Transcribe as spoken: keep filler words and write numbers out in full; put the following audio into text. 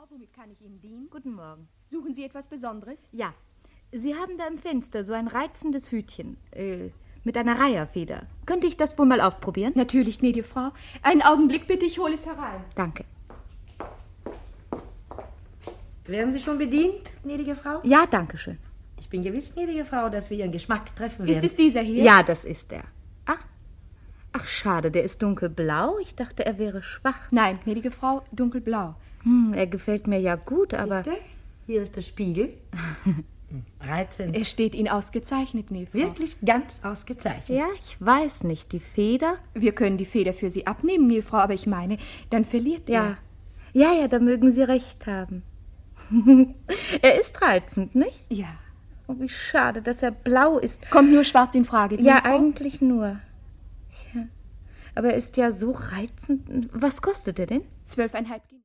Frau, womit kann ich Ihnen dienen? Guten Morgen. Suchen Sie etwas Besonderes? Ja, Sie haben da im Fenster so ein reizendes Hütchen, äh, mit einer Reiherfeder. Könnte ich das wohl mal aufprobieren? Natürlich, gnädige Frau. Einen Augenblick bitte, ich hole es herein. Danke. Werden Sie schon bedient, gnädige Frau? Ja, danke schön. Ich bin gewiss, gnädige Frau, dass wir Ihren Geschmack treffen Ist werden. es dieser hier? Ja, das ist er. Ach, ach, schade, der ist dunkelblau. Ich dachte, er wäre schwach. Nein, gnädige Frau, dunkelblau. Hm, er gefällt mir ja gut, aber... Bitte? Hier ist der Spiegel. Reizend. Er steht Ihnen ausgezeichnet, gnädige Frau. Wirklich ganz ausgezeichnet. Ja, ich weiß nicht, die Feder... Wir können die Feder für Sie abnehmen, gnädige Frau, aber ich meine, dann verliert Ja, er. ja, ja, da mögen Sie recht haben. Er ist reizend, nicht? Ja. Oh, wie schade, dass er blau ist. Kommt nur schwarz in Frage, gnädige Ja, Frau? eigentlich nur. Ja. Aber er ist ja so reizend. Was kostet er denn? Zwölfeinhalb.